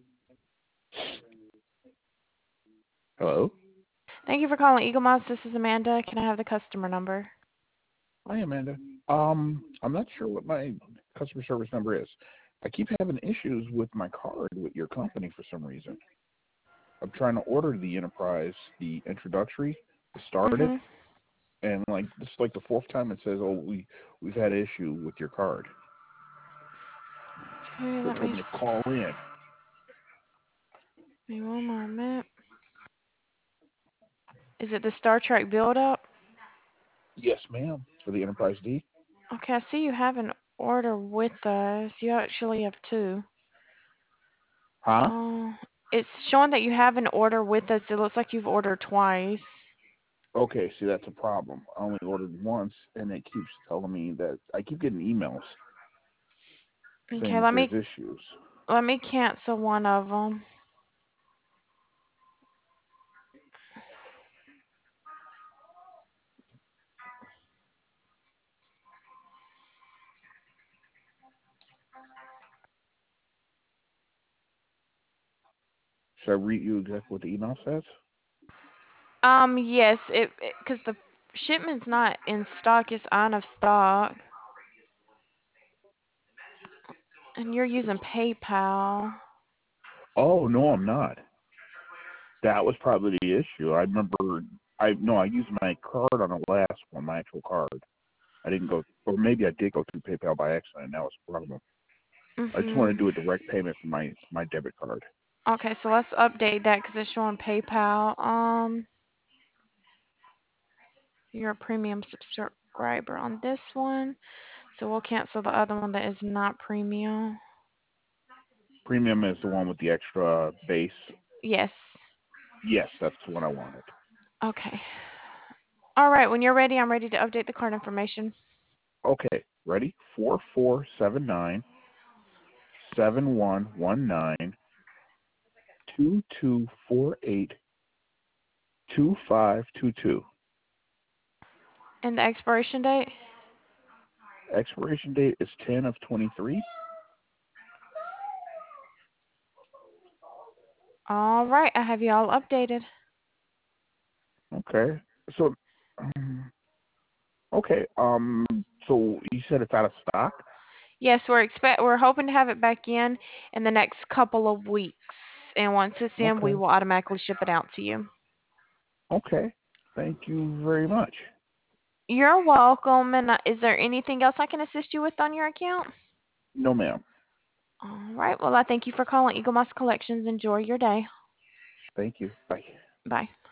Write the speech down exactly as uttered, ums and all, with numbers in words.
Hello? Thank you for calling Eagle Moss. This is Amanda. Can I have the customer number? Hi, Amanda. Um, I'm not sure what my customer service number is. I keep having issues with my card with your company for some reason. I'm trying to order the Enterprise, the introductory, to start it, Mm-hmm. and like this is like the fourth time it says, "Oh, we we've had an issue with your card." Okay, So it let told me me to call in. see one moment. Is it the Star Trek build-up? Yes, ma'am. For the Enterprise D. Okay, I see you have an order with us. You actually have two. Huh? Oh, it's showing that you have an order with us. It looks like you've ordered twice. Okay, see that's a problem. I only ordered once, and it keeps telling me that I keep getting emails saying Okay, that let there's me issues. let me cancel one of them. Should I read you exactly what the email says? Um, yes, it because the shipment's not in stock. It's out of stock, and you're using PayPal. Oh no, I'm not. That was probably the issue. I remember. I no, I used my card on the last one, my actual card. I didn't go, or maybe I did go through PayPal by accident. And that was the problem. I just want to Mhm. do a direct payment from my my debit card. Okay, so let's update that because it's showing PayPal. Um, you're a premium subscriber on this one, so we'll cancel the other one that is not premium. Premium is the one with the extra base. Yes. Yes, that's the one I wanted. Okay. All right. When you're ready, I'm ready to update the card information. Okay, ready? Four four seven nine seven one one nine two two four eight two five two two. And the expiration date? Expiration date is ten of twenty three. All right. I have you all updated. Okay. So, um, okay. Um. So you said it's out of stock. Yes, we're expect we're hoping to have it back in in the next couple of weeks. And once it's in, we Okay. will automatically ship it out to you. Okay. Thank you very much. You're welcome. And uh, is there anything else I can assist you with on your account? No, ma'am. All right. Well, I thank you for calling Eagle Moss Collections. Enjoy your day. Thank you. Bye. Bye.